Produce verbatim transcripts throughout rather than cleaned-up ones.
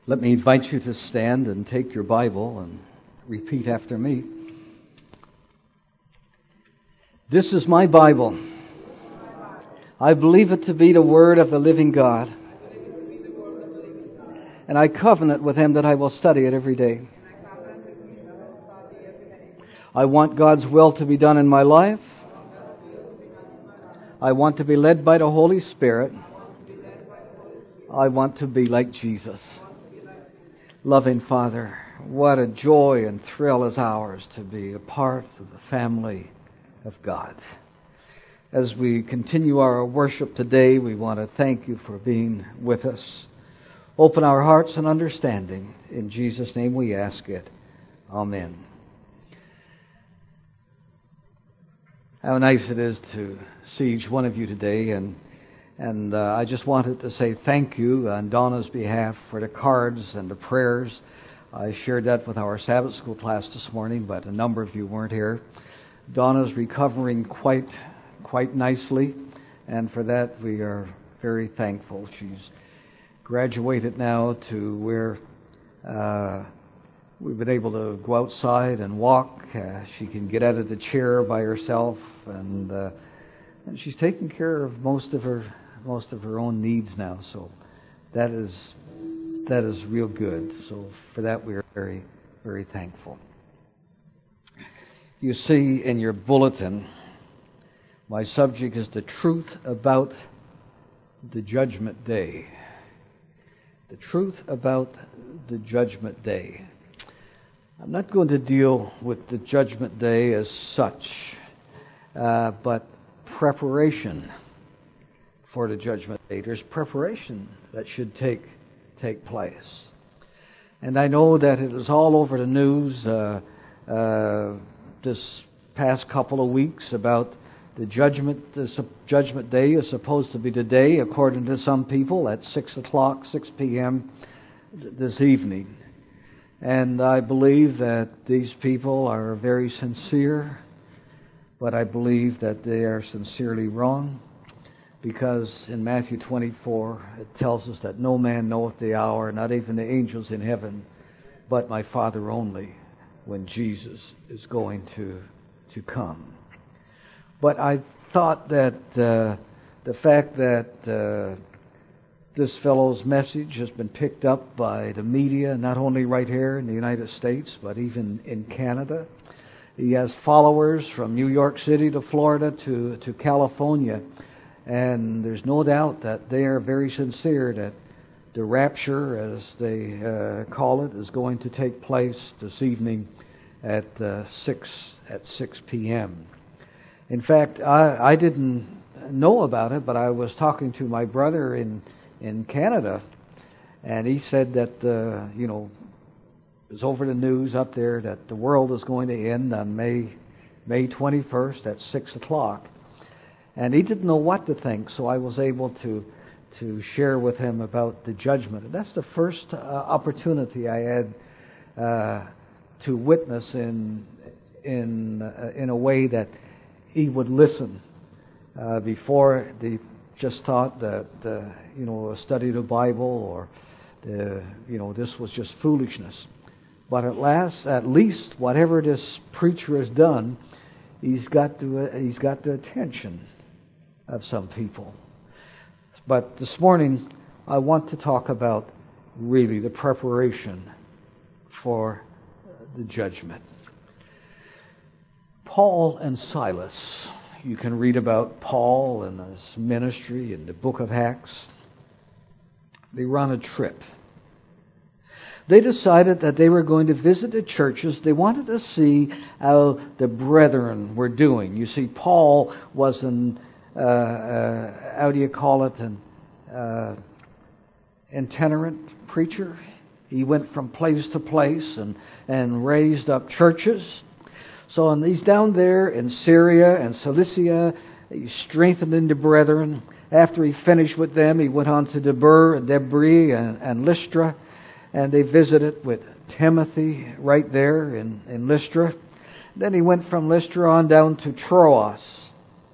Let me invite you to stand and take your Bible and repeat after me. This is my Bible. I believe it to be the Word of the living God. And I covenant with Him that I will study it every day. I want God's will to be done in my life. I want to be led by the Holy Spirit. I want to be like Jesus. Loving Father, what a joy and thrill is ours to be a part of the family of God. As we continue our worship today, we want to thank you for being with us. Open our hearts and understanding. In Jesus' name we ask it. Amen. How nice it is to see each one of you today, and And uh, I just wanted to say thank you on Donna's behalf for the cards and the prayers. I shared that with our Sabbath school class this morning, but a number of you weren't here. Donna's recovering quite, quite nicely, and for that we are very thankful. She's graduated now to where uh, we've been able to go outside and walk. Uh, she can get out of the chair by herself, and uh, and she's taking care of most of her. most of her own needs now, so that is that is real good. So for that we are very, very thankful. You see in your bulletin, my subject is the truth about the judgment day. The truth about the judgment day. I'm not going to deal with the judgment day as such, uh, but preparation for the judgment day. There's preparation that should take take place. And I know that it is all over the news uh, uh, this past couple of weeks about the judgment. The judgment day is supposed to be today, according to some people, at six o'clock, six p.m. this evening. And I believe that these people are very sincere, but I believe that they are sincerely wrong. Because in Matthew twenty-four, it tells us that no man knoweth the hour, not even the angels in heaven, but my Father only, when Jesus is going to to come. But I thought that uh, the fact that uh, this fellow's message has been picked up by the media, not only right here in the United States, but even in Canada. He has followers from New York City to Florida to, to California. And there's no doubt that they are very sincere that the rapture, as they uh, call it, is going to take place this evening at uh, six at six p.m. In fact, I, I didn't know about it, but I was talking to my brother in in Canada, and he said that uh, you know it was over the news up there that the world is going to end on May May twenty-first at six o'clock. And he didn't know what to think, so I was able to to share with him about the judgment. And that's the first uh, opportunity I had uh, to witness in in uh, in a way that he would listen. Uh, before, they just thought that uh, you know a study of the Bible or the, you know this was just foolishness. But at last, at least whatever this preacher has done, he's got the uh, he's got the attention of some people. But this morning I want to talk about really the preparation for the judgment. Paul and Silas. You can read about Paul and his ministry in the book of Acts. They were on a trip. They decided that they were going to visit the churches. They wanted to see how the brethren were doing. You see, Paul was an Uh, uh, how do you call it, an uh, itinerant preacher. He went from place to place and, and raised up churches. So and he's down there in Syria and Cilicia. He's strengthening the brethren. After he finished with them, he went on to Deber, Debri and, and Lystra, and they visited with Timothy right there in, in Lystra. Then he went from Lystra on down to Troas.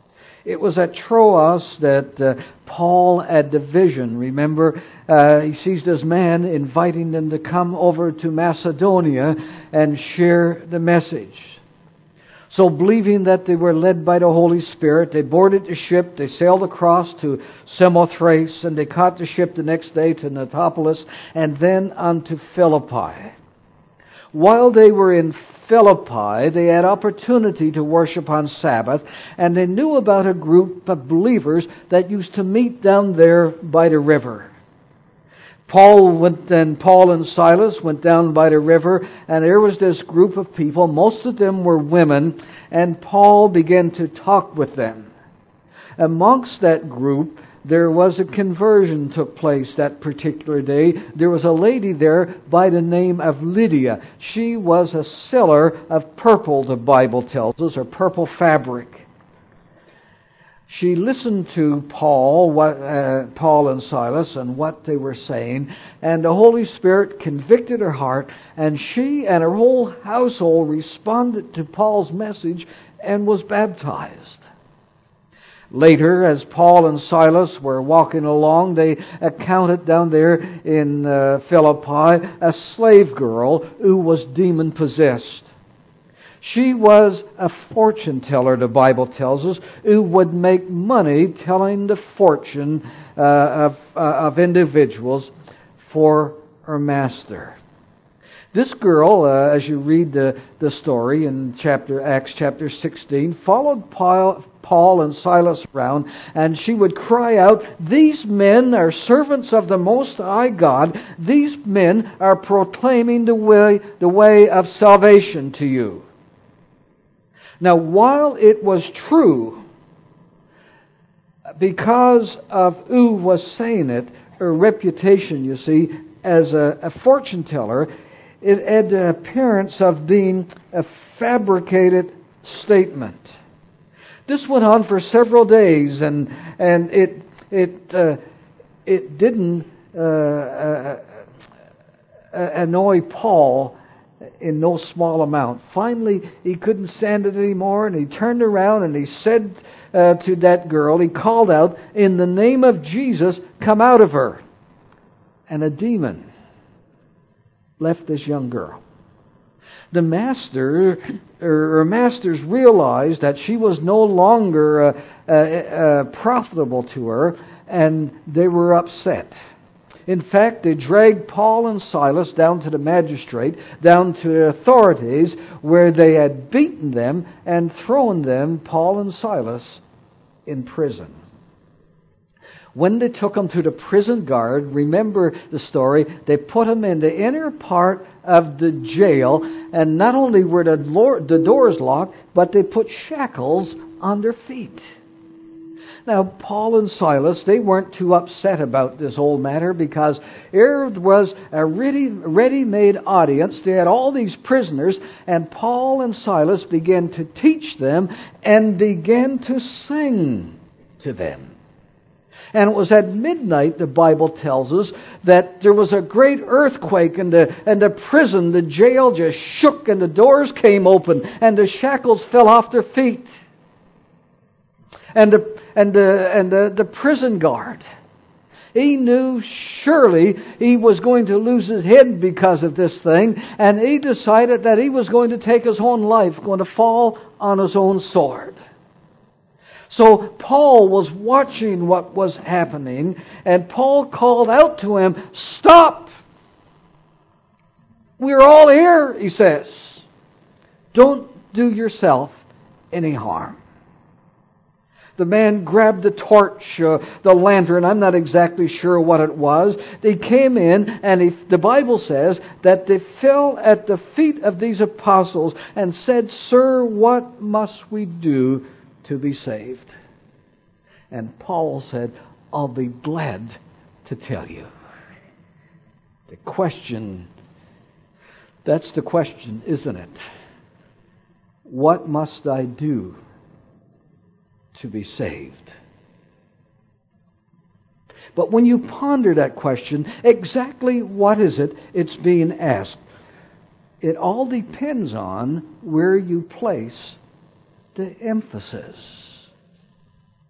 It was at Troas that uh, Paul had the vision. Remember, uh, he sees this man inviting them to come over to Macedonia and share the message. So believing that they were led by the Holy Spirit, they boarded the ship, they sailed across to Samothrace, and they caught the ship the next day to Netopolis, and then on to Philippi. While they were in Philippi, they had opportunity to worship on Sabbath, and they knew about a group of believers that used to meet down there by the river. Paul went, and Paul and Silas went down by the river, and there was this group of people. Most of them were women, and Paul began to talk with them. Amongst that group, there was a conversion took place that particular day. There was a lady there by the name of Lydia. She was a seller of purple, the Bible tells us, or purple fabric. She listened to Paul, what, uh, Paul and Silas and what they were saying, and the Holy Spirit convicted her heart, and she and her whole household responded to Paul's message and was baptized. Later, as Paul and Silas were walking along, they encountered down there in uh, Philippi a slave girl who was demon-possessed. She was a fortune teller, the Bible tells us, who would make money telling the fortune uh, of, uh, of individuals for her master. This girl, uh, as you read the, the story in chapter Acts chapter sixteen, followed Paul, Paul and Silas around, and she would cry out, "These men are servants of the Most High God. These men are proclaiming the way, the way of salvation to you." Now, while it was true, because of who was saying it, her reputation, you see, as a, a fortune teller, it had the appearance of being a fabricated statement. This went on for several days, and and it it uh, it didn't uh, uh, annoy Paul in no small amount. Finally, he couldn't stand it anymore, and he turned around and he said uh, to that girl, he called out, "In the name of Jesus, come out of her." And a demon left this young girl. The master, or masters realized that she was no longer uh, uh, uh, profitable to her, and they were upset. In fact, they dragged Paul and Silas down to the magistrate, down to the authorities, where they had beaten them and thrown them, Paul and Silas, in prison. When they took them to the prison guard, remember the story, they put them in the inner part of the jail, and not only were the, Lord, the doors locked, but they put shackles on their feet. Now, Paul and Silas, they weren't too upset about this whole matter, because here was a ready, ready-made audience. They had all these prisoners, and Paul and Silas began to teach them and began to sing to them. And it was at midnight, the Bible tells us, that there was a great earthquake, and the, and the prison, the jail just shook, and the doors came open, and the shackles fell off their feet. And the and the and the, the prison guard, he knew surely he was going to lose his head because of this thing, and he decided that he was going to take his own life, going to fall on his own sword. So Paul was watching what was happening, and Paul called out to him, "Stop! We're all here," he says. "Don't do yourself any harm." The man grabbed the torch, uh, the lantern, I'm not exactly sure what it was. They came in, and he, the Bible says that they fell at the feet of these apostles and said, "Sir, what must we do to be saved?" And Paul said, "I'll be glad to tell you." The question, that's the question, isn't it? What must I do to be saved? But when you ponder that question, exactly what is it it's being asked? It all depends on where you place the emphasis.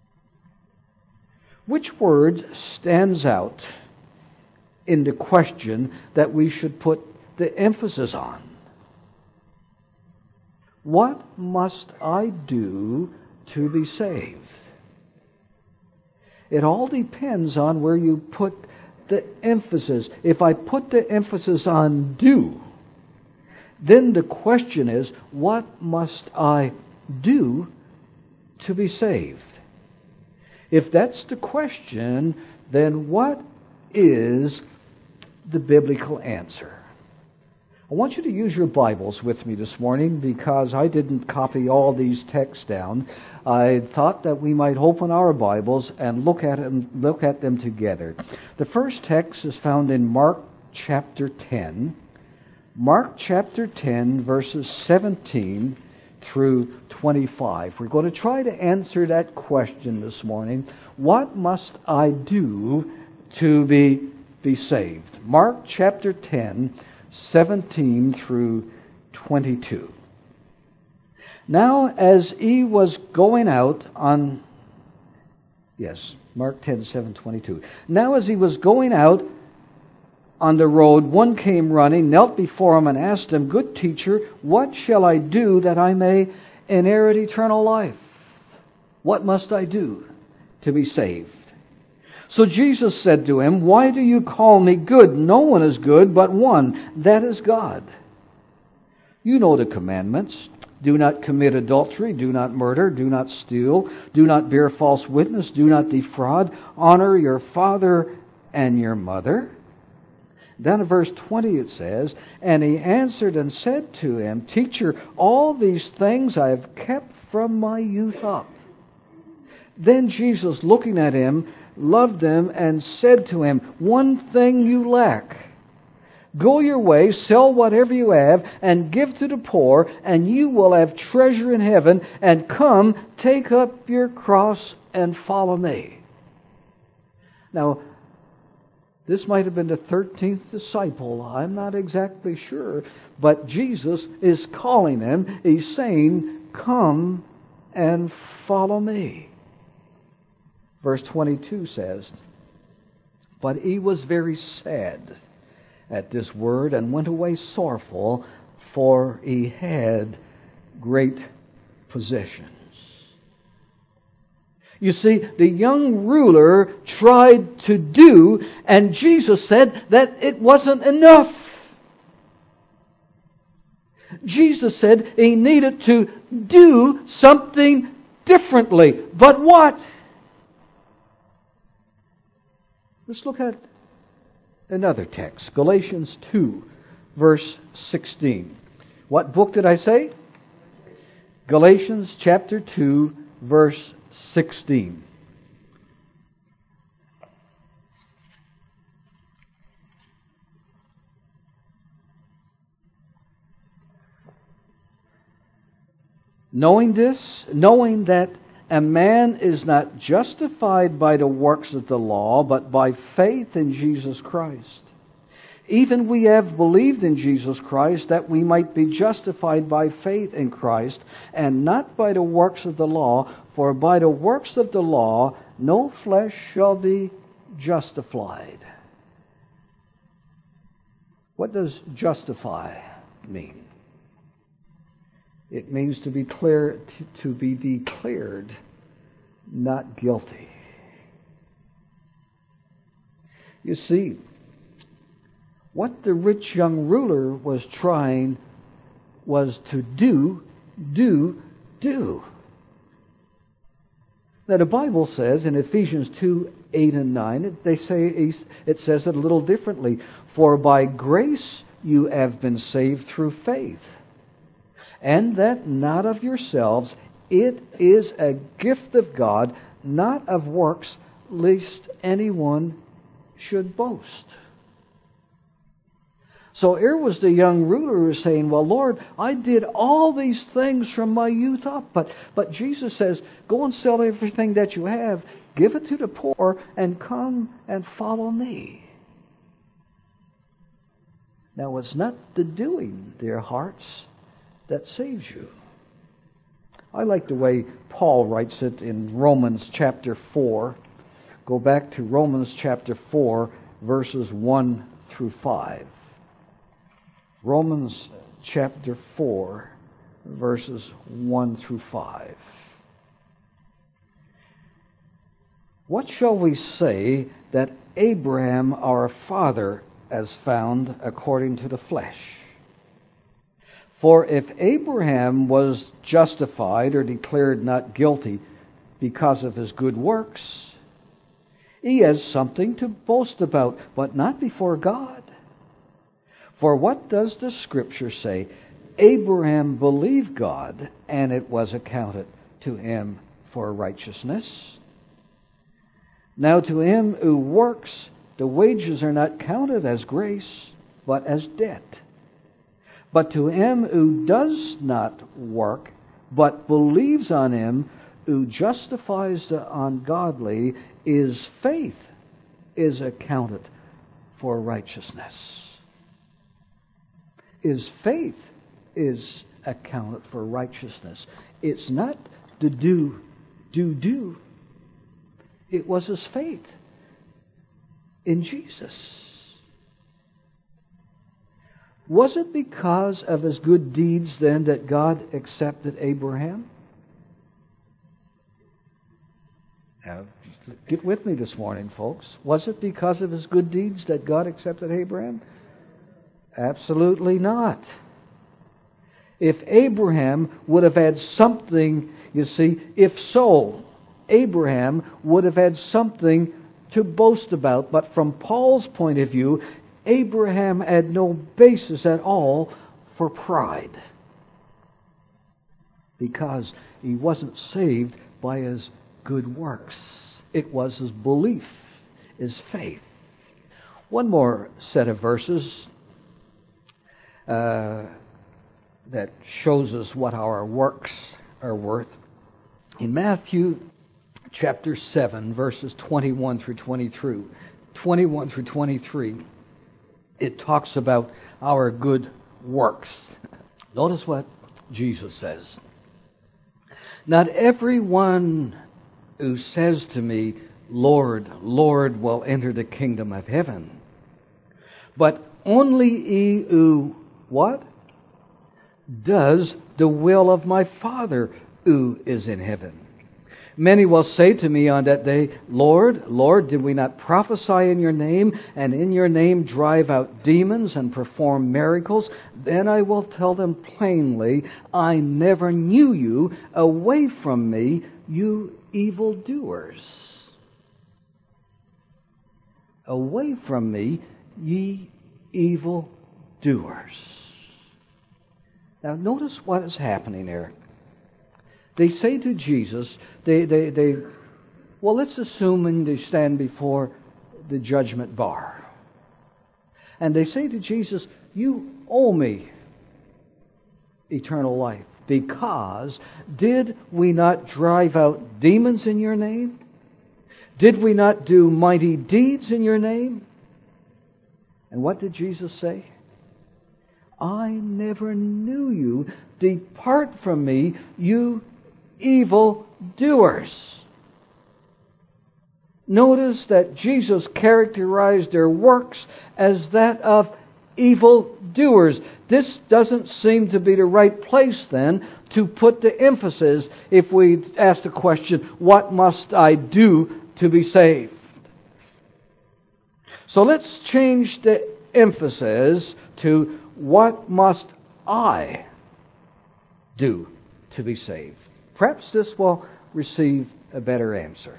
Which word stands out in the question that we should put the emphasis on? What must I do to be saved? It all depends on where you put the emphasis. If I put the emphasis on do, then the question is, what must I do to be saved? If that's the question, then what is the biblical answer? I want you to use your Bibles with me this morning because I didn't copy all these texts down. I thought that we might open our Bibles and look at it and look at them together. The first text is found in Mark chapter ten. Mark chapter ten, verses seventeen through twenty-five. We're going to try to answer that question this morning. What must I do to be, be saved? Mark chapter ten, seventeen through twenty-two. Now as he was going out on... Yes, Mark ten, seven, twenty-two. Now as he was going out on the road, one came running, knelt before him, and asked him, "Good teacher, what shall I do that I may inherit eternal life?" What must I do to be saved? So Jesus said to him, "Why do you call me good? No one is good but one, that is God. You know the commandments. Do not commit adultery, do not murder, do not steal, do not bear false witness, do not defraud, honor your father and your mother." Then in verse twenty it says, "And he answered and said to him, Teacher, all these things I have kept from my youth up." Then Jesus, looking at him, loved him and said to him, "One thing you lack. Go your way, sell whatever you have, and give to the poor, and you will have treasure in heaven, and come, take up your cross and follow me." Now, this might have been the thirteenth disciple. I'm not exactly sure. But Jesus is calling him. He's saying, "Come and follow me." Verse twenty-two says, "But he was very sad at this word and went away sorrowful, for he had great possessions." You see, the young ruler tried to do, and Jesus said that it wasn't enough. Jesus said he needed to do something differently. But what? Let's look at another text. Galatians two, verse sixteen. What book did I say? Galatians chapter two, verse sixteen. Knowing this, knowing that a man is not justified by the works of the law, but by faith in Jesus Christ. Even we have believed in Jesus Christ, that we might be justified by faith in Christ, and not by the works of the law. For by the works of the law no flesh shall be justified. What does justify mean? It means to be clear, to be declared not guilty. You see, what the rich young ruler was trying was to do, do, do. Now the Bible says in Ephesians two, eight and nine, they say it says it a little differently. "For by grace you have been saved through faith, and that not of yourselves, it is a gift of God, not of works, lest anyone should boast." So here was the young ruler who was saying, "Well, Lord, I did all these things from my youth up." But, but Jesus says, "Go and sell everything that you have, give it to the poor, and come and follow me." Now, it's not the doing, dear hearts, that saves you. I like the way Paul writes it in Romans chapter four. Go back to Romans chapter four, verses one through five. Romans chapter four, verses one through five. What shall we say that Abraham our father has found according to the flesh? For if Abraham was justified or declared not guilty because of his good works, he has something to boast about, but not before God. For what does the Scripture say? Abraham believed God, and it was accounted to him for righteousness. Now to him who works, the wages are not counted as grace, but as debt. But to him who does not work, but believes on him who justifies the ungodly, his faith is accounted for righteousness. His faith is accounted for righteousness. It's not the do, do, do. It was his faith in Jesus. Was it because of his good deeds then that God accepted Abraham? Now, get with me this morning, folks. Was it because of his good deeds that God accepted Abraham? Absolutely not. If Abraham would have had something, you see, if so, Abraham would have had something to boast about. But from Paul's point of view, Abraham had no basis at all for pride, because he wasn't saved by his good works. It was his belief, his faith. One more set of verses uh, that shows us what our works are worth. In Matthew chapter seven, verses twenty-one through twenty-three, twenty-one through twenty-three, it talks about our good works. Notice what Jesus says. Not everyone who says to me, Lord, Lord, will enter the kingdom of heaven, but only he who, what? Does the will of my Father who is in heaven. Many will say to me on that day, Lord, Lord, did we not prophesy in your name, and in your name drive out demons and perform miracles? Then I will tell them plainly, I never knew you. Away from me, you evildoers. Away from me, ye evildoers. Now notice what is happening there. They say to Jesus, they, they, they, well, let's assume they stand before the judgment bar. And they say to Jesus, you owe me eternal life, because did we not drive out demons in your name? Did we not do mighty deeds in your name? And what did Jesus say? I never knew you. Depart from me, you evil doers. Notice that Jesus characterized their works as that of evil doers. This doesn't seem to be the right place then to put the emphasis if we ask the question, what must I do to be saved? So let's change the emphasis to what must I do to be saved? Perhaps this will receive a better answer.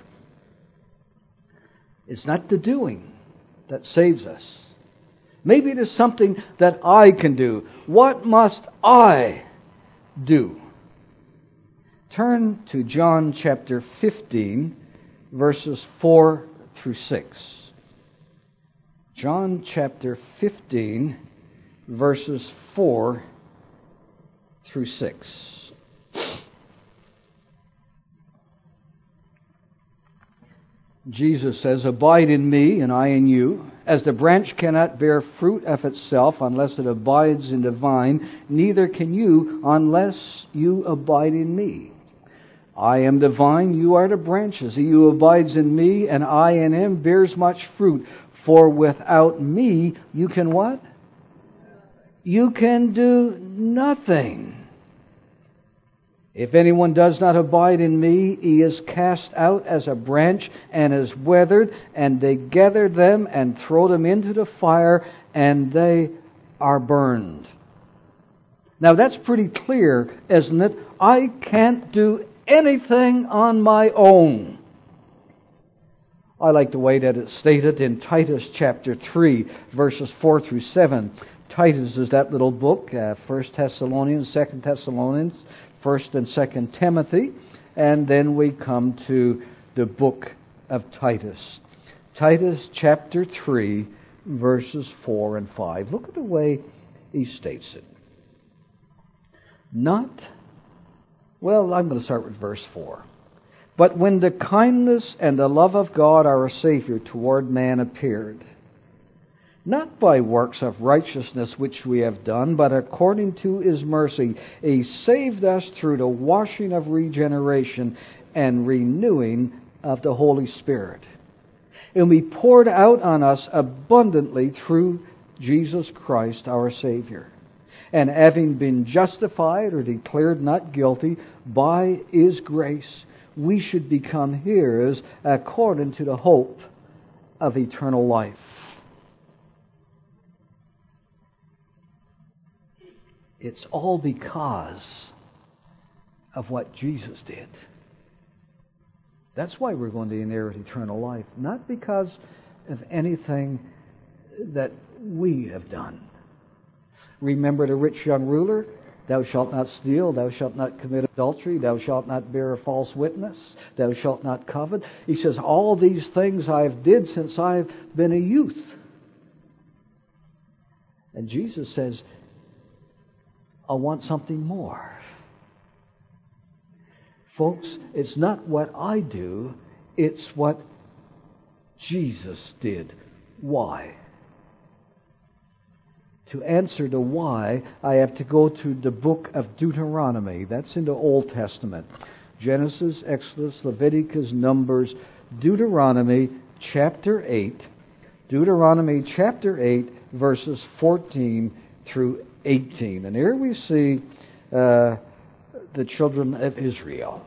It's not the doing that saves us. Maybe it is something that I can do. What must I do? Turn to John chapter fifteen, verses four through six. John chapter fifteen, verses four through six. Jesus says, abide in me and I in you. As the branch cannot bear fruit of itself unless it abides in the vine, neither can you unless you abide in me. I am the vine, you are the branches. He who abides in me and I in him bears much fruit. For without me, you can what? You can do nothing. If anyone does not abide in me, he is cast out as a branch and is withered, and they gather them and throw them into the fire, and they are burned. Now that's pretty clear, isn't it? I can't do anything on my own. I like the way that it's stated in Titus chapter three, verses four through seven. Titus is that little book, uh, First Thessalonians, Second Thessalonians, First and Second Timothy, and then we come to the book of Titus. Titus chapter three, verses four and five. Look at the way he states it. Not, well, I'm going to start with verse four. But when the kindness and the love of God our Savior toward man appeared, not by works of righteousness which we have done, but according to His mercy, He saved us through the washing of regeneration and renewing of the Holy Spirit. And He poured out on us abundantly through Jesus Christ our Savior. And having been justified or declared not guilty by His grace, we should become heirs according to the hope of eternal life. It's all because of what Jesus did. That's why we're going to inherit eternal life. Not because of anything that we have done. Remember the rich young ruler? Thou shalt not steal, thou shalt not commit adultery, thou shalt not bear a false witness, thou shalt not covet. He says, all these things I've did since I've been a youth. And Jesus says, I want something more. Folks, it's not what I do, it's what Jesus did. Why? To answer the why, I have to go to the book of Deuteronomy. That's in the Old Testament. Genesis, Exodus, Leviticus, Numbers, Deuteronomy chapter eight. Deuteronomy chapter eight, verses fourteen through eighteen. And here we see uh, the children of Israel.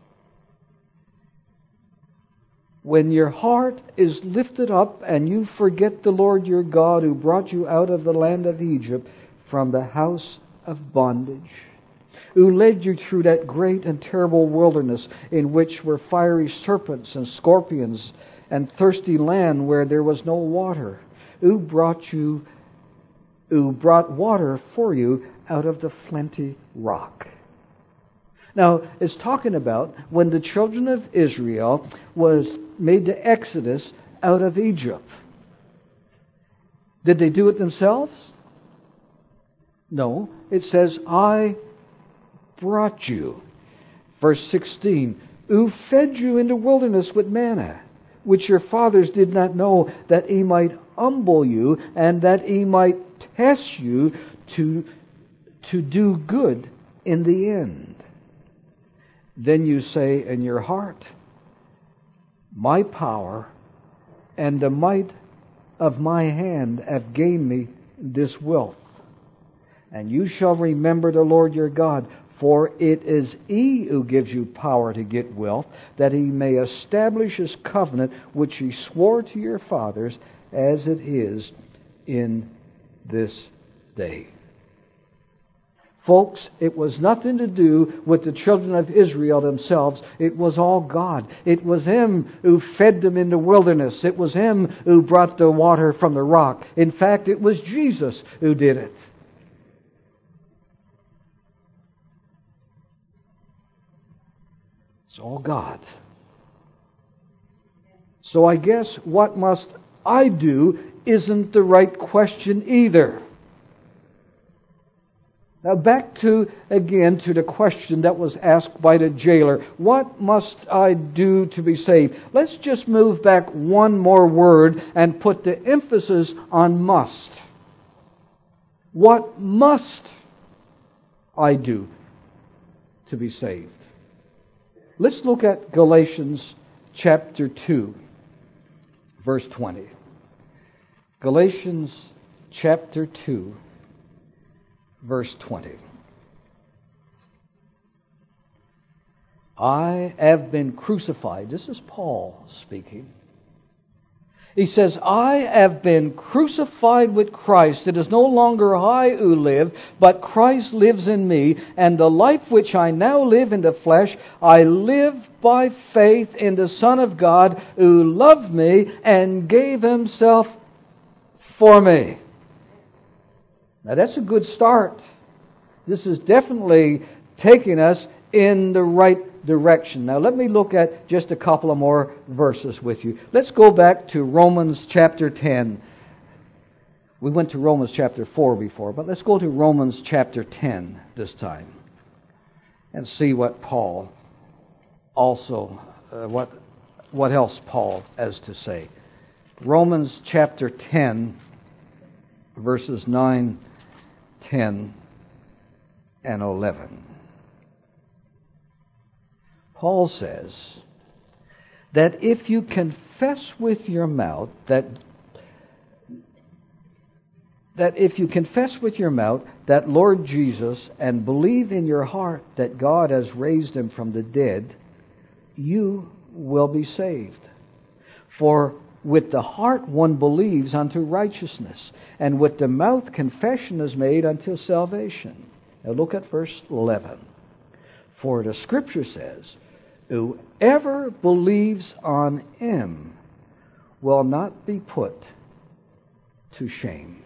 When your heart is lifted up and you forget the Lord your God who brought you out of the land of Egypt from the house of bondage, who led you through that great and terrible wilderness in which were fiery serpents and scorpions and thirsty land where there was no water, who brought you who brought water for you out of the flinty rock. Now, it's talking about when the children of Israel was made the exodus out of Egypt. Did they do it themselves? No. It says, I brought you. Verse sixteen, who fed you in the wilderness with manna, which your fathers did not know, that He might humble you and that He might test you to, to do good in the end. Then you say in your heart, my power and the might of my hand have gained me this wealth. And you shall remember the Lord your God, for it is He who gives you power to get wealth, that He may establish His covenant, which He swore to your fathers, as it is in this day. Folks, it was nothing to do with the children of Israel themselves. It was all God. It was Him who fed them in the wilderness. It was Him who brought the water from the rock. In fact, it was Jesus who did it. It's all God. So I guess what must I do isn't the right question either. Now back to, again, to the question that was asked by the jailer. What must I do to be saved? Let's just move back one more word and put the emphasis on must. What must I do to be saved? Let's look at Galatians chapter two, verse twenty. Galatians chapter two, verse twenty. I have been crucified. This is Paul speaking. He says, I have been crucified with Christ. It is no longer I who live, but Christ lives in me. And the life which I now live in the flesh, I live by faith in the Son of God, who loved me and gave Himself for me. Now that's a good start. This is definitely taking us in the right direction. Now let me look at just a couple of more verses with you. Let's go back to Romans chapter ten. We went to Romans chapter four before, but let's go to Romans chapter ten this time and see what Paul also, uh, what what else Paul has to say. Romans chapter ten, verses nine, ten, and eleven. Paul says that if you confess with your mouth that that if you confess with your mouth that Lord Jesus and believe in your heart that God has raised Him from the dead, you will be saved. For with the heart one believes unto righteousness, and with the mouth confession is made unto salvation. Now look at verse eleven. For the Scripture says, whoever believes on Him will not be put to shame.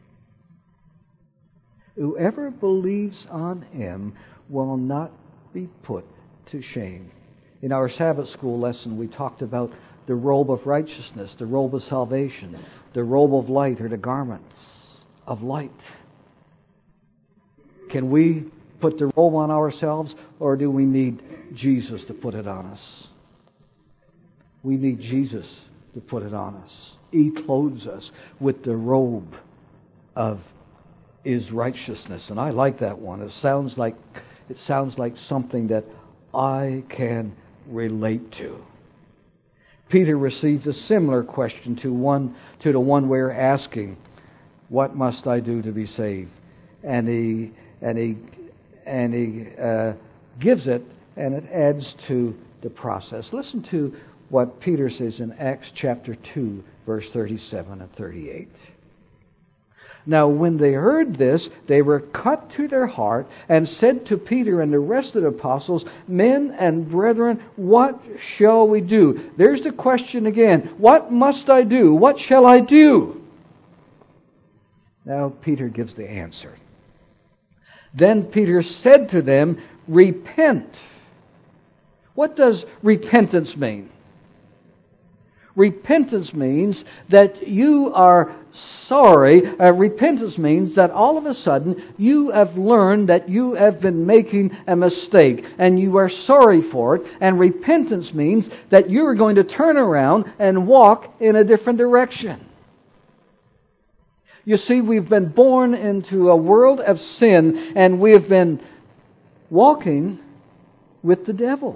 Whoever believes on Him will not be put to shame. In our Sabbath school lesson, we talked about the robe of righteousness, the robe of salvation, the robe of light, or the garments of light. Can we put the robe on ourselves, or do we need Jesus to put it on us? We need Jesus to put it on us. He clothes us with the robe of His righteousness, and I like that one. It sounds like it sounds like something that I can relate to. Peter received a similar question to one to the one we're asking, "What must I do to be saved?" And he and he and he uh, gives it, and it adds to the process. Listen to what Peter says in Acts chapter two, verse thirty-seven and thirty-eight. Now when they heard this, they were cut to their heart, and said to Peter and the rest of the apostles, Men and brethren, what shall we do? There's the question again. What must I do? What shall I do? Now Peter gives the answer. Then Peter said to them, Repent. What does repentance mean? Repentance means that you are sorry. Uh, repentance means that all of a sudden you have learned that you have been making a mistake and you are sorry for it. And repentance means that you are going to turn around and walk in a different direction. You see, we've been born into a world of sin, and we have been walking with the devil.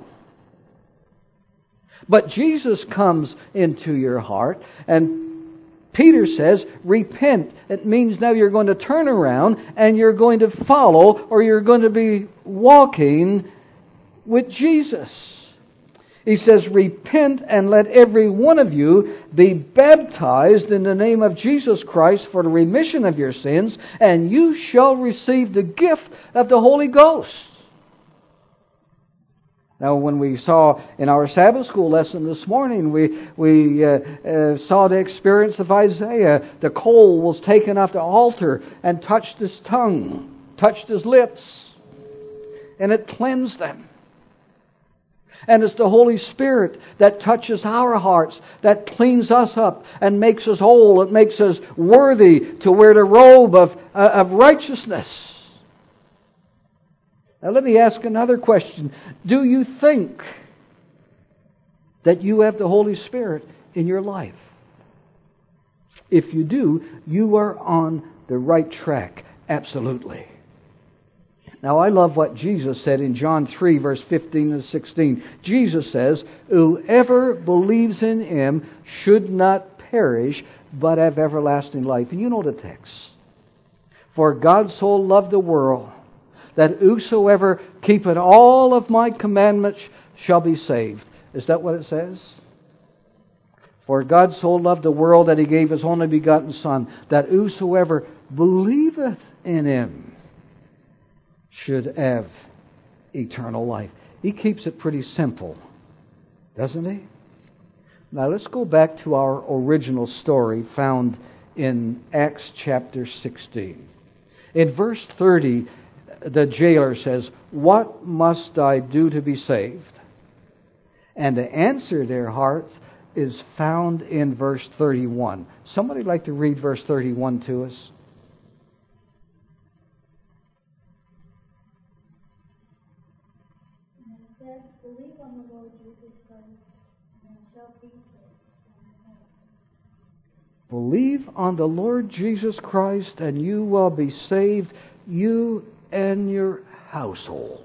But Jesus comes into your heart, and Peter says, repent. It means now you're going to turn around and you're going to follow, or you're going to be walking with Jesus. He says, repent and let every one of you be baptized in the name of Jesus Christ for the remission of your sins, and you shall receive the gift of the Holy Ghost. Now, when we saw in our Sabbath school lesson this morning, we we uh, uh, saw the experience of Isaiah. The coal was taken off the altar and touched his tongue, touched his lips, and it cleansed them. And it's the Holy Spirit that touches our hearts, that cleans us up and makes us whole. It makes us worthy to wear the robe of, uh, of righteousness. Now let me ask another question. Do you think that you have the Holy Spirit in your life? If you do, you are on the right track. Absolutely. Now I love what Jesus said in John three, verse fifteen and sixteen. Jesus says, whoever believes in Him should not perish, but have everlasting life. And you know the text. For God so loved the world, that whosoever keepeth all of my commandments shall be saved. Is that what it says? For God so loved the world that He gave His only begotten Son, that whosoever believeth in Him should have eternal life. He keeps it pretty simple, doesn't He? Now let's go back to our original story found in Acts chapter sixteen. In verse thirty, the jailer says, "What must I do to be saved?" And the answer to their hearts is found in verse thirty-one. Somebody like to read verse thirty-one to us? And it says, "Believe on the Lord Jesus Christ, and thou shalt be saved." Believe on the Lord Jesus Christ, and you will be saved, you and your household.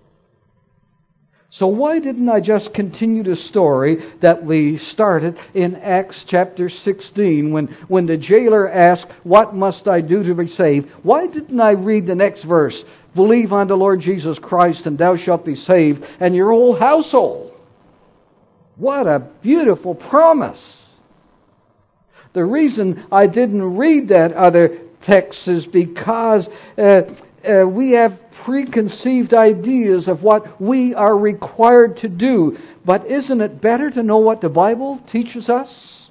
So why didn't I just continue the story that we started in Acts chapter sixteen when, when the jailer asked, "What must I do to be saved?" Why didn't I read the next verse? Believe on the Lord Jesus Christ and thou shalt be saved and your whole household. What a beautiful promise. The reason I didn't read that other text is because uh, uh, we have preconceived ideas of what we are required to do. But isn't it better to know what the Bible teaches us?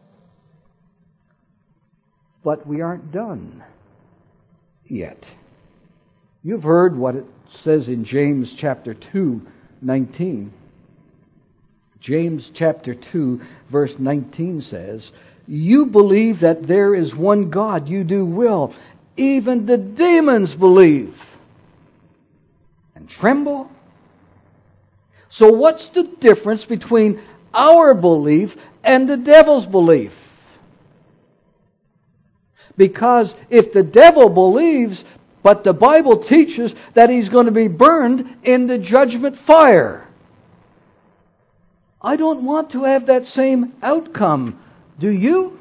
But we aren't done yet. You've heard what it says in James chapter two, nineteen. James chapter two, verse nineteen says, "You believe that there is one God, you do well. Even the demons believe and tremble." So what's the difference between our belief and the devil's belief? Because if the devil believes, but the Bible teaches that he's going to be burned in the judgment fire, I don't want to have that same outcome. Do you?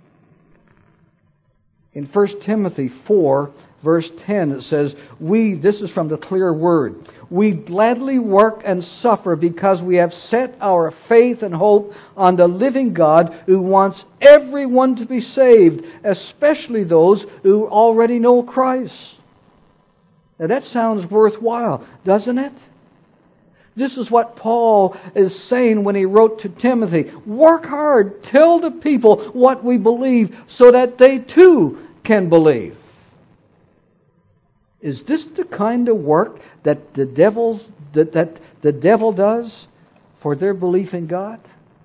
In First Timothy four, verse ten, it says, "We," this is from the clear word, "we gladly work and suffer because we have set our faith and hope on the living God who wants everyone to be saved, especially those who already know Christ." Now that sounds worthwhile, doesn't it? This is what Paul is saying when he wrote to Timothy. Work hard. Tell the people what we believe so that they too can believe. Is this the kind of work that the devil's that, that the devil does for their belief in God?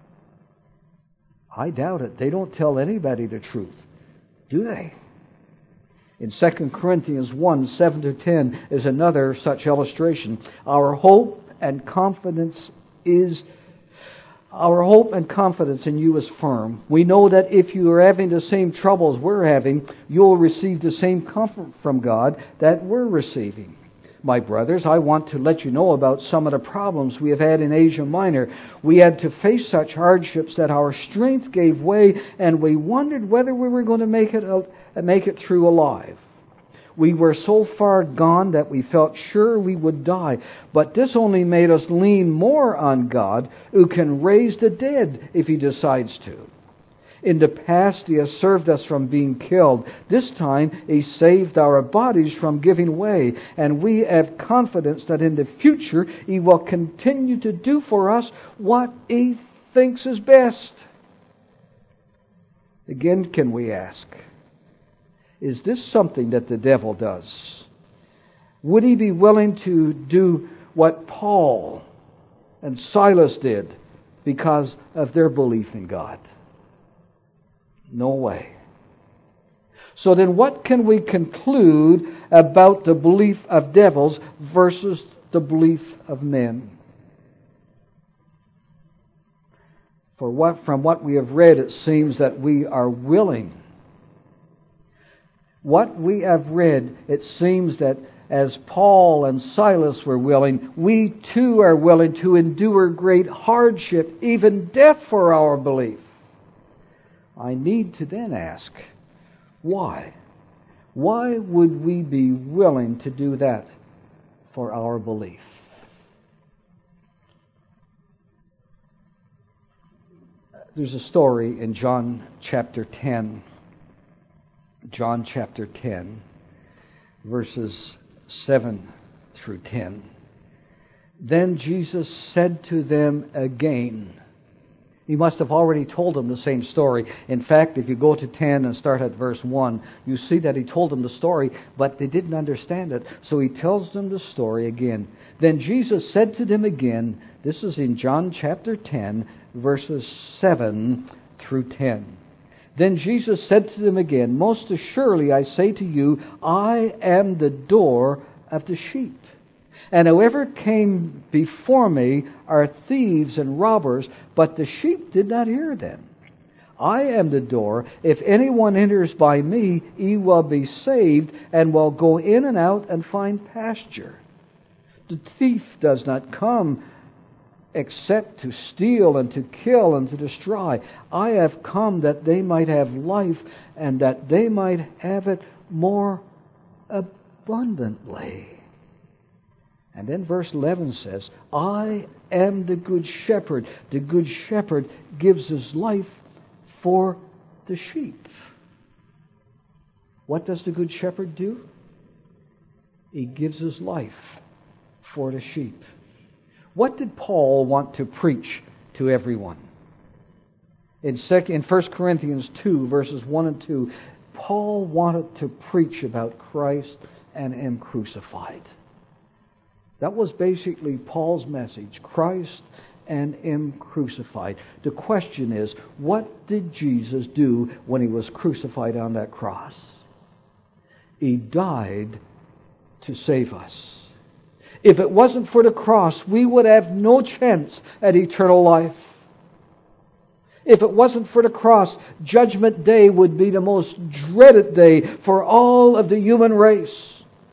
I doubt it. They don't tell anybody the truth, do they? In Second Corinthians one, seven to ten is another such illustration. Our hope and confidence is our hope and confidence in you is firm. We know that if you are having the same troubles we're having, you'll receive the same comfort from God that we're receiving. My brothers, I want to let you know about some of the problems we have had in Asia Minor. We had to face such hardships that our strength gave way, and we wondered whether we were going to make it make it through alive. We were so far gone that we felt sure we would die. But this only made us lean more on God, who can raise the dead if He decides to. In the past, He has served us from being killed. This time, He saved our bodies from giving way. And we have confidence that in the future, He will continue to do for us what He thinks is best. Again, can we ask, is this something that the devil does? Would he be willing to do what Paul and Silas did because of their belief in God? No way. So then what can we conclude about the belief of devils versus the belief of men? For what, from what we have read, it seems that we are willing. What we have read, it seems that as Paul and Silas were willing, we too are willing to endure great hardship, even death for our belief. I need to then ask, why? Why would we be willing to do that for our belief? There's a story in John chapter ten. John chapter ten, verses seven through ten. Then Jesus said to them again. He must have already told them the same story. In fact, if you go to ten and start at verse one, you see that he told them the story, but they didn't understand it. So he tells them the story again. Then Jesus said to them again, this is in John chapter ten, verses seven through ten. Then Jesus said to them again, most assuredly I say to you, I am the door of the sheep. And whoever came before me are thieves and robbers, but the sheep did not hear them. I am the door. If anyone enters by me, he will be saved, and will go in and out and find pasture. The thief does not come except to steal and to kill and to destroy. I have come that they might have life, and that they might have it more abundantly. And then verse eleven says, I am the good shepherd. The good shepherd gives his life for the sheep. What does the good shepherd do? He gives his life for the sheep. What did Paul want to preach to everyone? In First Corinthians two, verses one and two, Paul wanted to preach about Christ and Him crucified. That was basically Paul's message, Christ and Him crucified. The question is, what did Jesus do when He was crucified on that cross? He died to save us. If it wasn't for the cross, we would have no chance at eternal life. If it wasn't for the cross, Judgment Day would be the most dreaded day for all of the human race.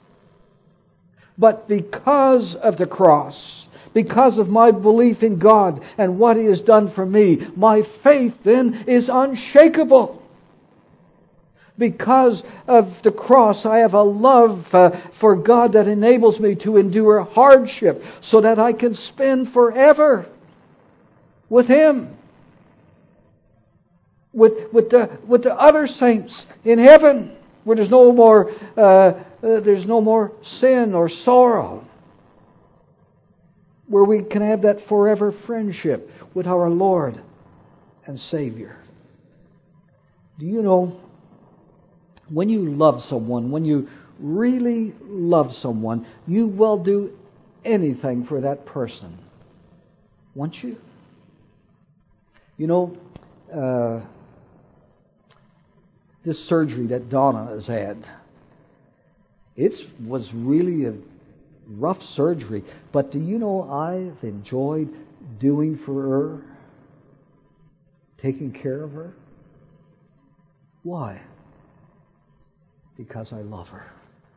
But because of the cross, because of my belief in God and what He has done for me, my faith then is unshakable. Because of the cross, I have a love uh, for God that enables me to endure hardship so that I can spend forever with Him. With, with, the, with the other saints in heaven, where there's no more uh, uh, there's no more sin or sorrow, where we can have that forever friendship with our Lord and Savior. Do you know, when you love someone, when you really love someone, you will do anything for that person, won't you? You know, uh, this surgery that Donna has had, it was really a rough surgery. But do you know I've enjoyed doing for her, taking care of her? Why? Because I love her.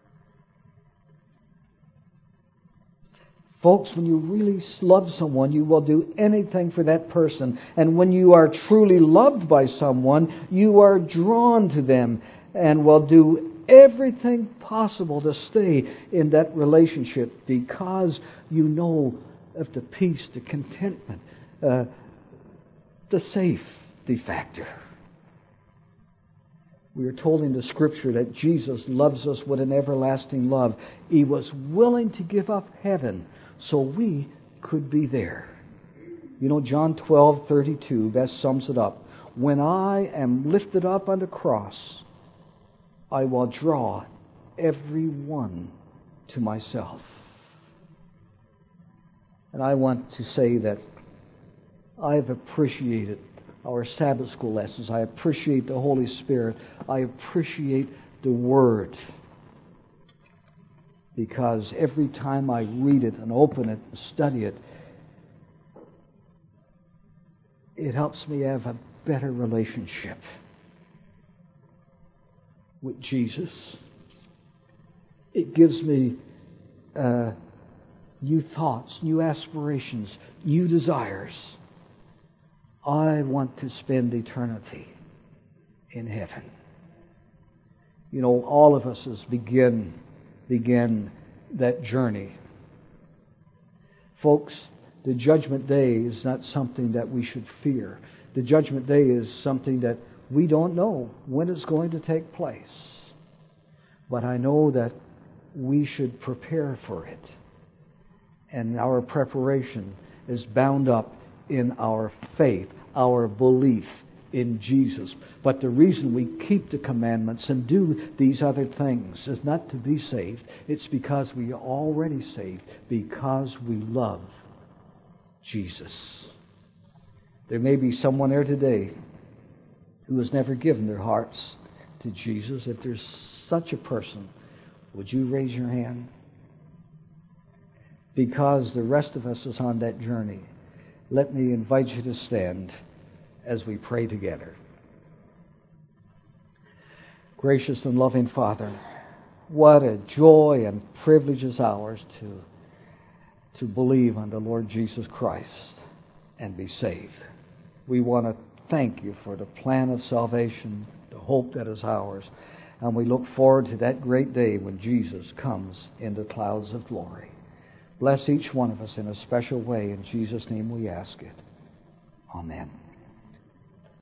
Folks, when you really love someone, you will do anything for that person. And when you are truly loved by someone, you are drawn to them and will do everything possible to stay in that relationship because you know of the peace, the contentment, uh, the safety factor. We are told in the Scripture that Jesus loves us with an everlasting love. He was willing to give up heaven so we could be there. You know, John twelve thirty-two best sums it up. When I am lifted up on the cross, I will draw everyone to myself. And I want to say that I've appreciated our Sabbath school lessons. I appreciate the Holy Spirit. I appreciate the Word. Because every time I read it and open it and study it, it helps me have a better relationship with Jesus. It gives me uh, new thoughts, new aspirations, new desires. I want to spend eternity in heaven. You know, all of us as begin begin that journey. Folks, the judgment day is not something that we should fear. The judgment day is something that we don't know when it's going to take place. But I know that we should prepare for it. And our preparation is bound up in our faith, our belief in Jesus. But the reason we keep the commandments and do these other things is not to be saved. It's because we are already saved, because we love Jesus. There may be someone there today who has never given their hearts to Jesus. If there's such a person, would you raise your hand? Because the rest of us is on that journey, let me invite you to stand as we pray together. Gracious and loving Father, what a joy and privilege is ours to, to believe on the Lord Jesus Christ and be saved. We want to thank you for the plan of salvation, the hope that is ours, and we look forward to that great day when Jesus comes in the clouds of glory. Bless each one of us in a special way. In Jesus' name we ask it. Amen.